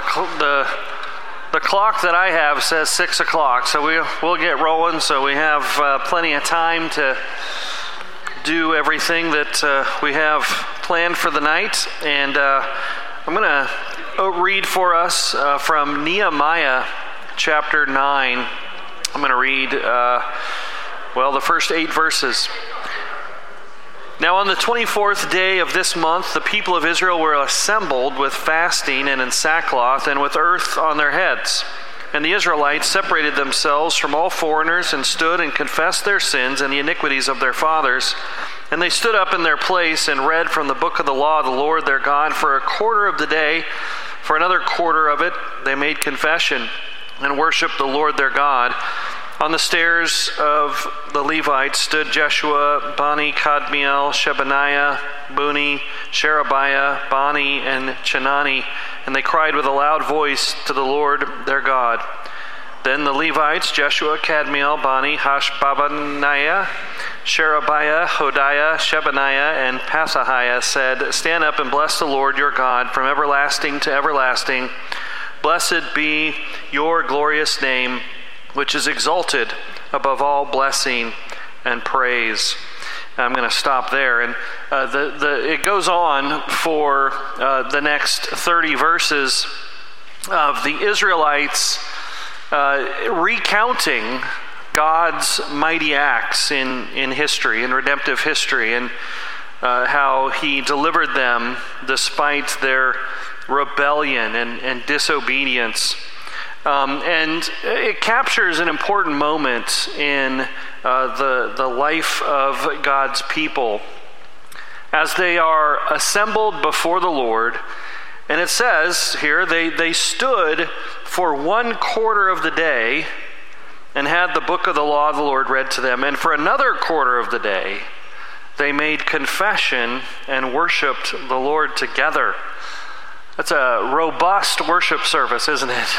the clock that I have says 6 o'clock, so we'll get rolling. So we have plenty of time to do everything that we have planned for the night. And I'm going to read for us from Nehemiah chapter 9. I'm going to read, the first 8 verses. Now on the 24th day of this month, the people of Israel were assembled with fasting and in sackcloth and with earth on their heads. And the Israelites separated themselves from all foreigners and stood and confessed their sins and the iniquities of their fathers. And they stood up in their place and read from the book of the law of the Lord their God for a quarter of the day. For another quarter of it, they made confession and worshiped the Lord their God. On the stairs of the Levites stood Jeshua, Bani, Kadmiel, Shebaniah, Buni, Sherebiah, Bani, and Chenani, and they cried with a loud voice to the Lord their God. Then the Levites, Jeshua, Kadmiel, Bani, Hashbabaniah, Sherebiah, Hodiah, Shebaniah, and Pasahiah said, "Stand up and bless the Lord your God from everlasting to everlasting. Blessed be your glorious name, which is exalted above all blessing and praise." I'm going to stop there. And it goes on for the next 30 verses of the Israelites recounting God's mighty acts in history, in redemptive history, and how he delivered them despite their rebellion and disobedience. And it captures an important moment in the life of God's people as they are assembled before the Lord. And it says here, they stood for 1/4 of the day and had the book of the law of the Lord read to them. And for another quarter of the day, they made confession and worshiped the Lord together. That's a robust worship service, isn't it?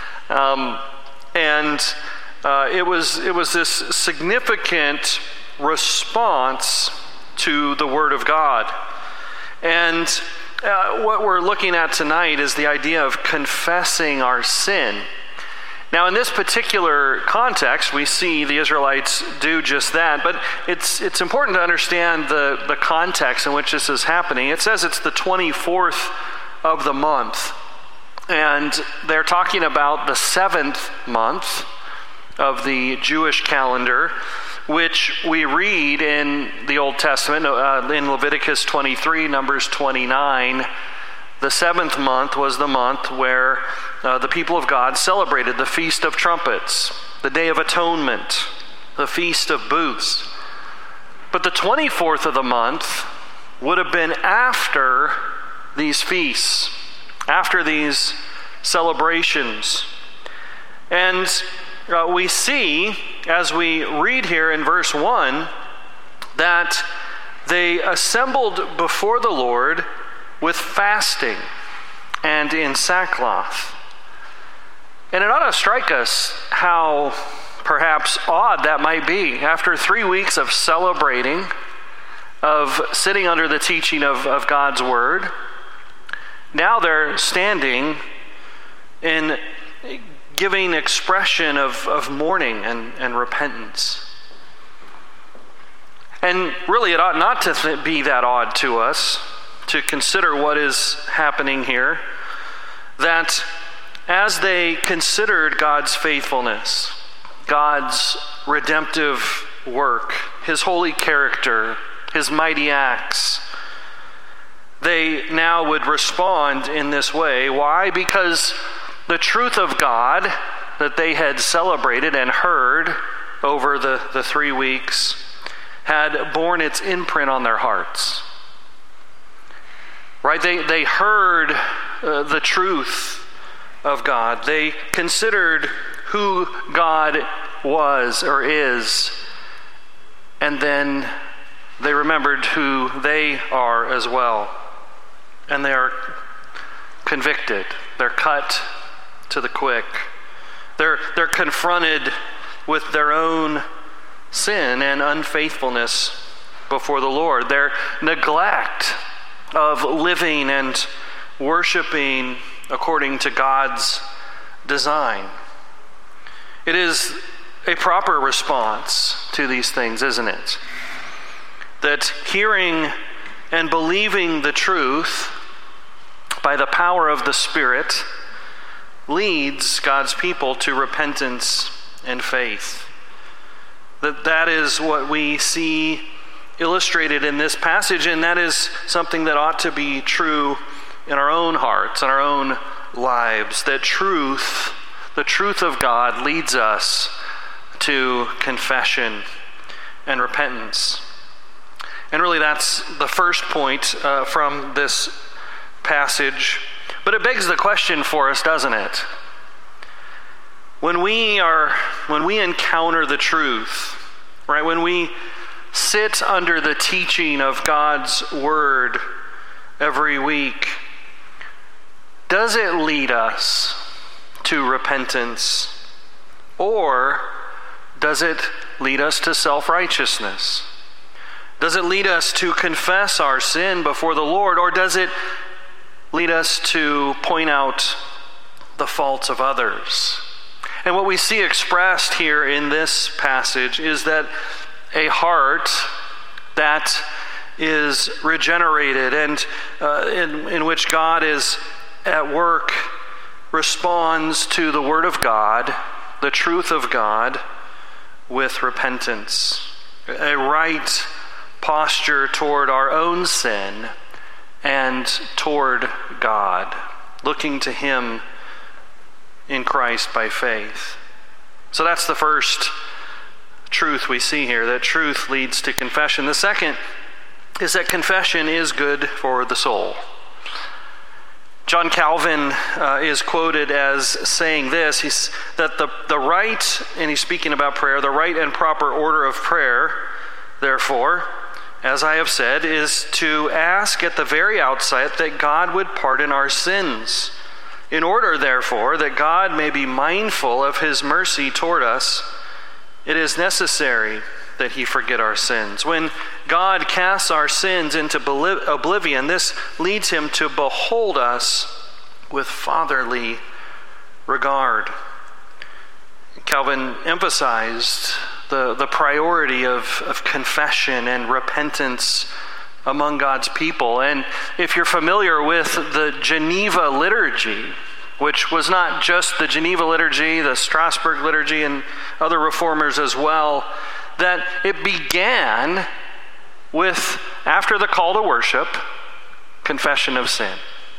It was this significant response to the Word of God. And what we're looking at tonight is the idea of confessing our sin. Now, in this particular context, we see the Israelites do just that, but it's important to understand the context in which this is happening. It says it's the 24th of the month. And they're talking about the 7th month of the Jewish calendar, which we read in the Old Testament, in Leviticus 23, Numbers 29. The 7th month was the month where the people of God celebrated the Feast of Trumpets, the Day of Atonement, the Feast of Booths. But the 24th of the month would have been after these feasts, after these celebrations. And we see, as we read here in verse 1, that they assembled before the Lord with fasting and in sackcloth. And it ought to strike us how perhaps odd that might be. After 3 weeks of celebrating, of sitting under the teaching of God's Word, now they're standing in giving expression of mourning and repentance. And really, it ought not to be that odd to us to consider what is happening here, that as they considered God's faithfulness, God's redemptive work, his holy character, his mighty acts, they now would respond in this way. Why? Because the truth of God that they had celebrated and heard over the 3 weeks had borne its imprint on their hearts. Right? They heard the truth of God. They considered who God was or is, and then they remembered who they are as well. And they are convicted. They're cut to the quick. They're confronted with their own sin and unfaithfulness before the Lord. Their neglect of living and worshiping according to God's design. It is a proper response to these things, isn't it? That hearing and believing the truth by the power of the Spirit leads God's people to repentance and faith. That is what we see illustrated in this passage, and that is something that ought to be true in our own hearts, in our own lives. That truth, the truth of God, leads us to confession and repentance. And really that's the first point from this passage. But it begs the question for us, doesn't it? When we encounter the truth, right, when we sit under the teaching of God's word every week, does it lead us to repentance, or does it lead us to self-righteousness? Does it lead us to confess our sin before the Lord, or does it lead us to point out the faults of others? And what we see expressed here in this passage is that a heart that is regenerated and in which God is at work responds to the Word of God, the truth of God, with repentance. A right posture toward our own sin and toward God, looking to Him in Christ by faith. So that's the first truth we see here, that truth leads to confession. The second is that confession is good for the soul. John Calvin is quoted as saying this, that the right, and he's speaking about prayer, the right and proper order of prayer, therefore, as I have said, is to ask at the very outset that God would pardon our sins. In order, therefore, that God may be mindful of His mercy toward us, it is necessary that He forget our sins. When God casts our sins into oblivion, this leads Him to behold us with fatherly regard. Calvin emphasized the priority of confession and repentance among God's people. And if you're familiar with the Geneva liturgy, which was not just the Geneva liturgy, the Strasbourg liturgy, and other reformers as well, that it began with, after the call to worship, confession of sin.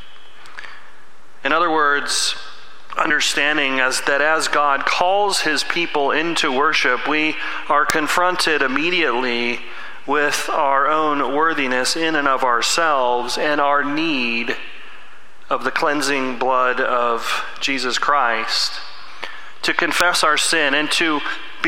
In other words, understanding that as God calls His people into worship, we are confronted immediately with our own worthiness in and of ourselves and our need of the cleansing blood of Jesus Christ, to confess our sin and to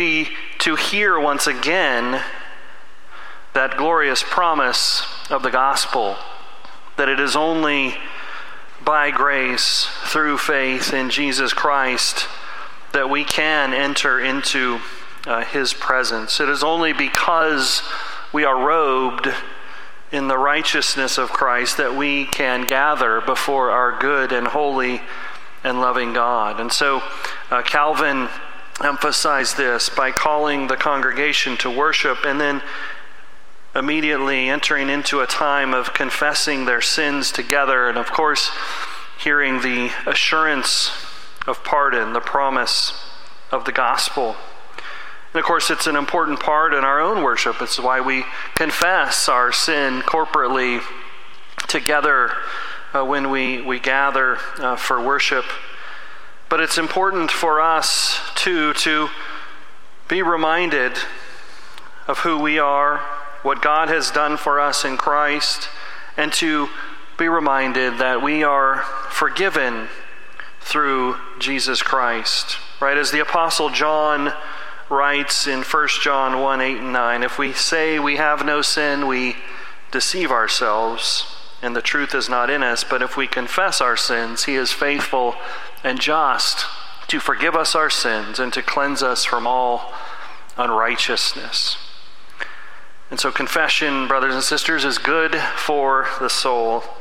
hear once again that glorious promise of the gospel, that it is only by grace through faith in Jesus Christ that we can enter into His presence. It is only because we are robed in the righteousness of Christ that we can gather before our good and holy and loving God. And so Calvin emphasized this by calling the congregation to worship and then immediately entering into a time of confessing their sins together, and of course hearing the assurance of pardon, the promise of the gospel. And of course it's an important part in our own worship. It's why we confess our sin corporately together when we gather for worship. But it's important for us too to be reminded of who we are, what God has done for us in Christ, and to be reminded that we are forgiven through Jesus Christ. Right? As the Apostle John writes in 1 John 1, 8 and 9, if we say we have no sin, we deceive ourselves, and the truth is not in us. But if we confess our sins, He is faithful and just to forgive us our sins and to cleanse us from all unrighteousness. And so confession, brothers and sisters, is good for the soul.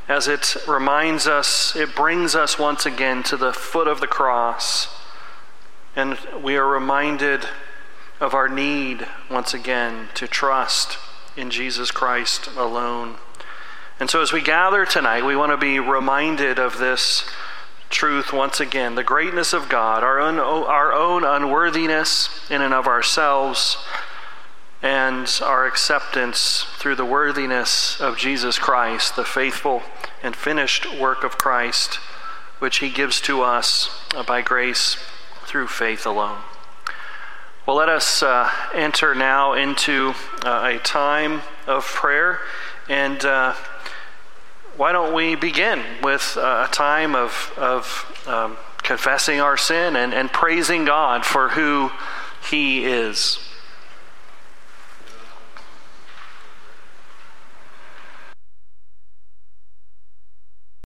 as it reminds us, it brings us once again to the foot of the cross. And we are reminded of our need once again to trust in Jesus Christ alone. And so as we gather tonight, we want to be reminded of this truth once again, the greatness of God, our own unworthiness in and of ourselves, and our acceptance through the worthiness of Jesus Christ, the faithful and finished work of Christ, which he gives to us by grace through faith alone. Well, let us enter now into a time of prayer, and why don't we begin with a time of confessing our sin and praising God for who he is.